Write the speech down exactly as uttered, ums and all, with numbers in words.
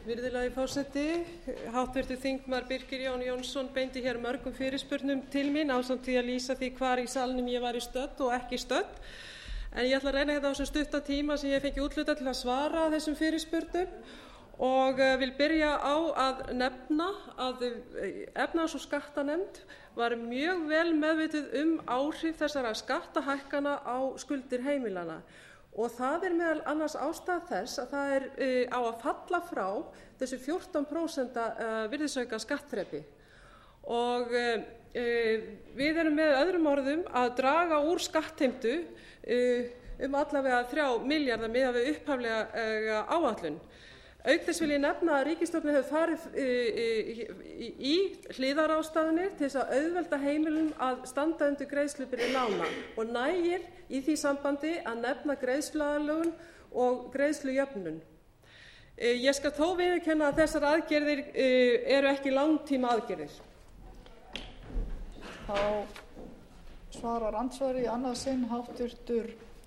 Virðulegi forseti, háttvirtur þingmaður Birkir Jón Jónsson beindi hér mörgum fyrirspurnum til mín ásamt því að lýsa því hvar í salnum ég væri stödd og ekki stödd. En ég ætla að reyna þetta á þessum stutta tíma sem ég fengi úthlutað til að svara þessum fyrirspurnum og vil byrja á að nefna að efnahags- og skattanefnd var mjög vel meðvituð um áhrif þessara skattahækkana á skuldir heimilanna. Og það er meðal annars ástæða þess að það er uh, á að falla frá þessu fjórtán prósent uh, virðisauka skattþrepi. Og uh, uh, við erum með öðrum orðum að draga úr skattheimtu uh, um allavega þrjá milljarða miðað við upphaflega uh, áætlun. Auk þess vil ég nefna að ríkisstjórnin hefur farið uh, í, í hliðarástafanir til þess að auðvelda heimilum að standa undir greiðslubyrði lána og nægir í því sambandi að nefna greiðsluaðlögun og greiðslujöfnun. Uh, ég skal þó viðurkenna að þessar aðgerðir uh, eru ekki langtíma aðgerðir. Þá svarar andsvari í annað sinn háttvirtur